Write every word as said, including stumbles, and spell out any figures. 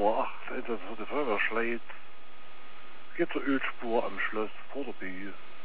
Februar, ach, das wird die Feuerwehr Schleit. Es geht zur Ölspur am Schloss vor der Bühe.